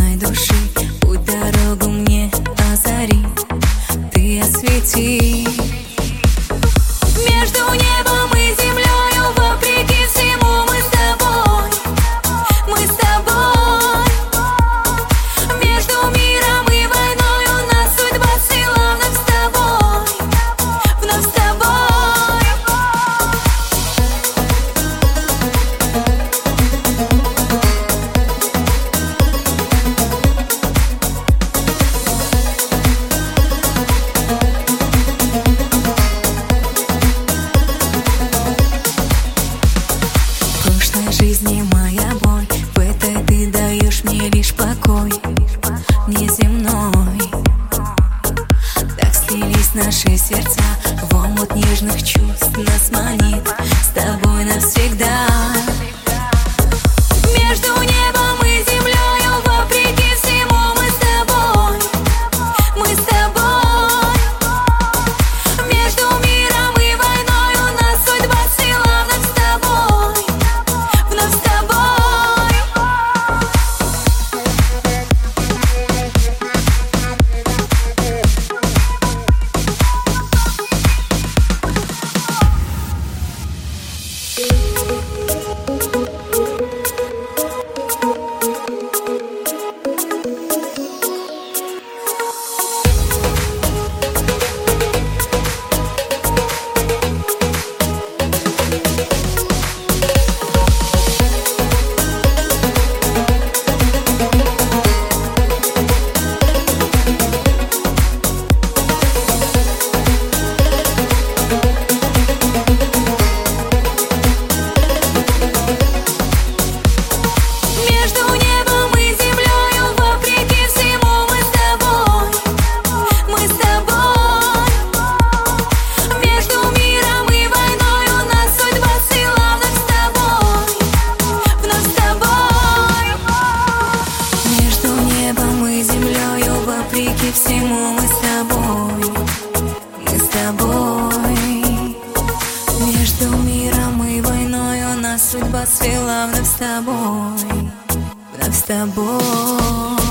моей души. Путь дорогу мне озари, ты освети. Между небом и землею, вопреки всему, мы с тобой, мы с тобой. Между миром и войной у нас судьба свела вновь с тобой, вновь с тобой. Жизни моя боль, в этой ты даешь мне лишь покой, неземной. Так слились наши сердца, в омут нежных чувств нас манит с тобой навсегда. Между небом и землею, вопреки всему, мы с тобой, мы с тобой. Между миром и войной у нас судьба свела вновь с тобой, вновь с тобой. Вопреки всему, мы с тобой, мы с тобой. Между миром и войной у нас судьба свела вновь с тобой, вновь с тобой.